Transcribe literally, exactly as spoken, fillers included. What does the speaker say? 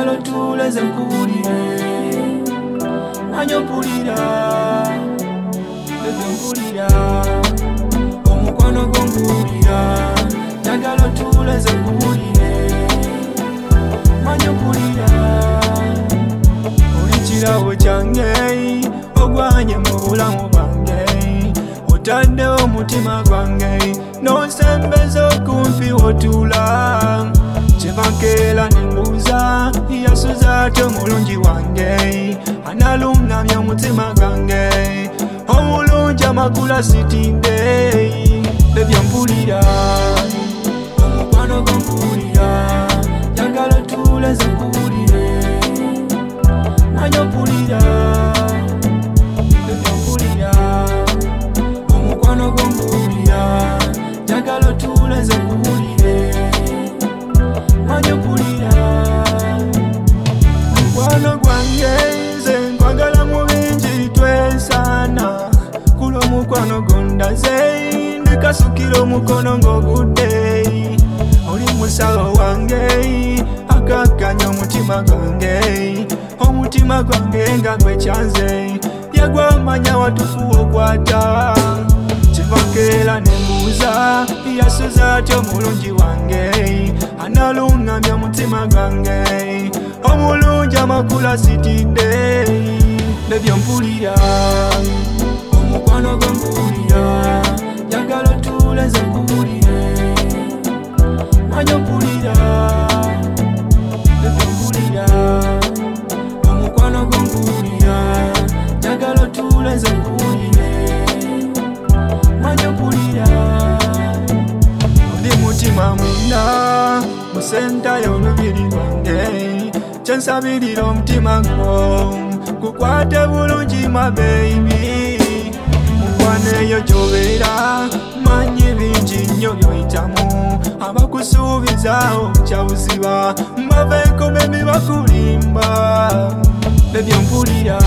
njagala otuule nze nkuwulire manya ompulira ebyo mpulira omukwano gwo nkuwulira njagala otuule nze nkuwulire manya ompulira oli kirawo kyange ogwanye mu bulamu bwange otaddewo omutima gwange nonsembeza okumpi wotuula kyebakeera nembuuza yasuza ate omulungi wange analungamya omutima gwange omulungi amakula sitinde ebyo mpulira omukwano gwo nkuwulira njagala otuule nze nkuwulire manya ompulira ebyo mpulira omukwano gwo nkuwulira njagala otuule nze nkuwulire manya ompulira mukwano gwange nze nkwagala mu bingi twesaana kula omukwano gondaze ndikasukira omukono ng'ogudde oli musawo wange akakkanya omutima gwange omutima gwange nga gwekyanze yagwamanya watufuwa okwata kyebakeera nembuuza yasuza ati omulungi wange analungamya omutima gwange omulungi amakula sitidde nebyo mpulira omukwano gwo nkuwulira njagala otuule nze nkuwulire manya ompulira ebyo mpulira omukwano gwo nkuwulira njagala otuule nze nkuwulire manya ompulira oli mutima munda musenta y'olubiri lwange kyensabirira omutima gwo gukwate bulungi my baby mukwano eyo gy'obeera manyi bingi nnyo by'oyitamu abakusuubizaawo kyabuziba mbaveeko bebi bakulimba ebyo mpulira